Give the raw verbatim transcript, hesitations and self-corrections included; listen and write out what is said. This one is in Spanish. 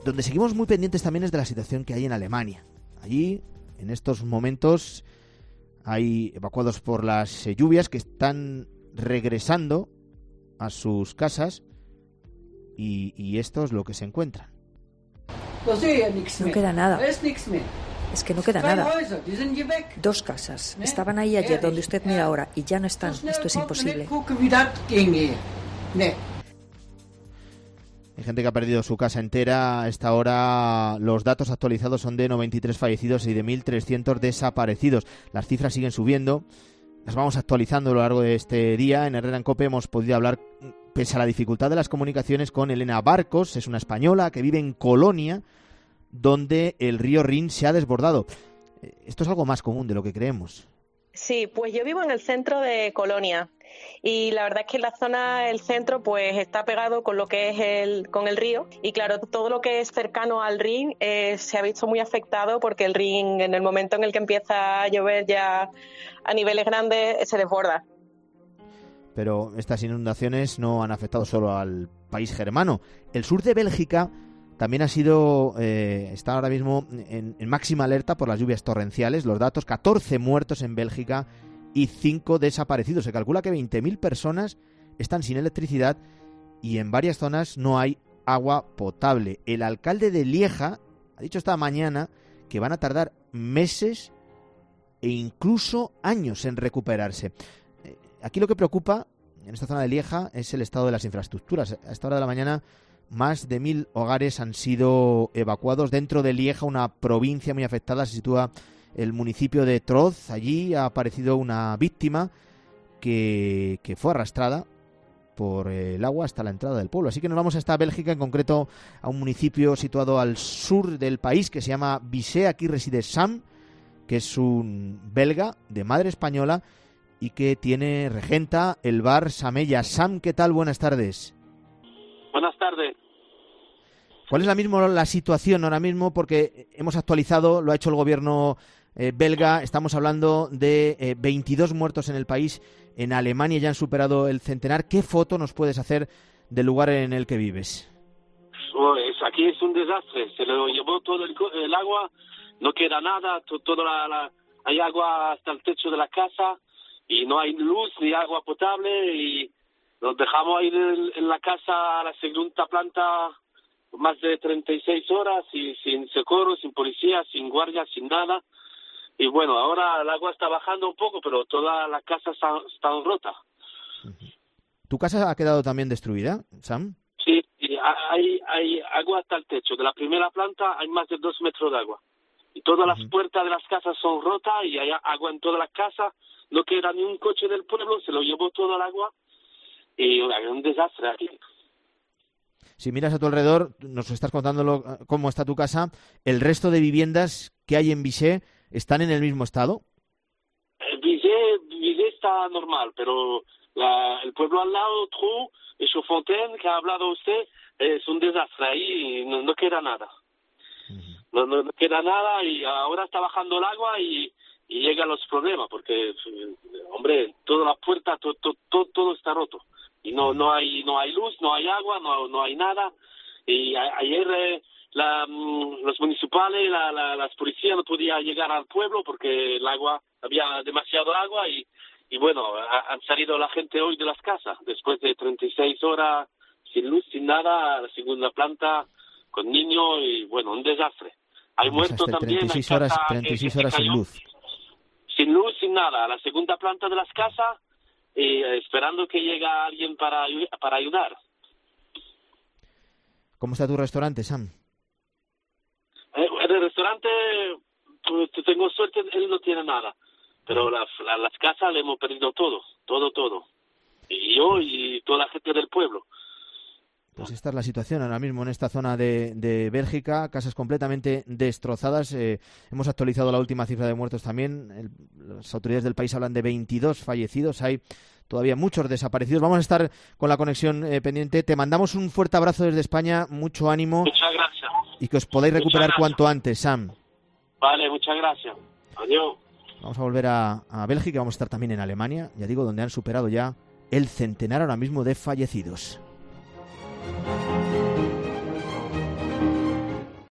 donde seguimos muy pendientes también es de la situación que hay en Alemania. Allí, en estos momentos, hay evacuados por las eh, lluvias que están regresando a sus casas y, y esto es lo que se encuentran. No queda nada. Es que no queda nada. Dos casas. Estaban ahí ayer donde usted mira ahora y ya no están. Esto es imposible. Hay gente que ha perdido su casa entera. A esta hora los datos actualizados son de noventa y tres fallecidos y de mil trescientos desaparecidos. Las cifras siguen subiendo. Las vamos actualizando a lo largo de este día. En Herrera en Cope hemos podido hablar, pese a la dificultad de las comunicaciones, con Elena Barcos. Es una española que vive en Colonia, donde el río Rin se ha desbordado. Esto es algo más común de lo que creemos. Sí, pues yo vivo en el centro de Colonia y la verdad es que en la zona, el centro, pues está pegado con lo que es el, con el río y claro, todo lo que es cercano al Rin eh, se ha visto muy afectado porque el Rin, en el momento en el que empieza a llover ya a niveles grandes, se desborda. Pero estas inundaciones no han afectado solo al país germano. El sur de Bélgica también ha sido, eh, está ahora mismo en, en máxima alerta por las lluvias torrenciales. Los datos, catorce muertos en Bélgica y cinco desaparecidos. Se calcula que veinte mil personas están sin electricidad y en varias zonas no hay agua potable. El alcalde de Lieja ha dicho esta mañana que van a tardar meses e incluso años en recuperarse. Eh, aquí lo que preocupa en esta zona de Lieja es el estado de las infraestructuras. A esta hora de la mañana más de mil hogares han sido evacuados. Dentro de Lieja, una provincia muy afectada, se sitúa el municipio de Troz. Allí ha aparecido una víctima que, que fue arrastrada por el agua hasta la entrada del pueblo. Así que nos vamos hasta Bélgica, en concreto a un municipio situado al sur del país que se llama Visé. Aquí reside Sam, que es un belga de madre española y que tiene, regenta el bar Samella. Sam, ¿qué tal? Buenas tardes. Buenas tardes. ¿Cuál es la, mismo, la situación ahora mismo? Porque hemos actualizado, lo ha hecho el gobierno eh, belga, estamos hablando de eh, veintidós muertos en el país. En Alemania ya han superado el centenar. ¿Qué foto nos puedes hacer del lugar en el que vives? Pues aquí es un desastre, se lo llevó todo el, el agua, no queda nada, to, todo la, la, hay agua hasta el techo de la casa y no hay luz ni agua potable y nos dejamos ir en, en la casa a la segunda planta más de treinta y seis horas y sin socorro, sin policía, sin guardia, sin nada. Y bueno, ahora el agua está bajando un poco, pero toda la casa está, está rota. ¿Tu casa ha quedado también destruida, Sam? Sí, y hay, hay agua hasta el techo. De la primera planta hay más de dos metros de agua. Y todas uh-huh. las puertas de las casas son rotas y hay agua en toda la casa. No queda ni un coche del pueblo, se lo llevó todo el agua. Y hay un desastre aquí. Si miras a tu alrededor, nos estás contando cómo está tu casa, ¿el resto de viviendas que hay en Visé están en el mismo estado? Visé, Visé está normal, pero la, el pueblo al lado, Trou, Chaudfontaine, que ha hablado usted, es un desastre ahí y no, no queda nada. Uh-huh. No, no, no queda nada y ahora está bajando el agua y, y llegan los problemas, porque, hombre, toda la puerta, to, to, to, todo está roto. Y no no hay no hay luz, no hay agua, no no hay nada. Y a, ayer eh, la, los municipales, la, la, las policías no podían llegar al pueblo porque el agua, había demasiado agua y, y bueno, ha, han salido la gente hoy de las casas después de treinta y seis horas sin luz, sin nada, a la segunda planta con niños y bueno, un desastre. Hay muertos también. treinta y seis horas, treinta y seis horas sin luz. Sin luz, sin nada, a la segunda planta de las casas. Y esperando que llegue alguien para, para ayudar. ¿Cómo está tu restaurante, Sam? Eh, el restaurante, pues, tengo suerte, él no tiene nada. Pero la, la, las casas le hemos perdido todo, todo, todo. Y yo y toda la gente del pueblo. Pues esta es la situación ahora mismo en esta zona de, de Bélgica, casas completamente destrozadas. Eh, hemos actualizado la última cifra de muertos también. El, las autoridades del país hablan de veintidós fallecidos. Hay todavía muchos desaparecidos. Vamos a estar con la conexión eh, pendiente. Te mandamos un fuerte abrazo desde España, mucho ánimo. Muchas gracias. Y que os podáis recuperar cuanto antes, Sam. Vale, muchas gracias. Adiós. Vamos a volver a, a Bélgica, vamos a estar también en Alemania, ya digo, donde han superado ya el centenar ahora mismo de fallecidos. Thank you.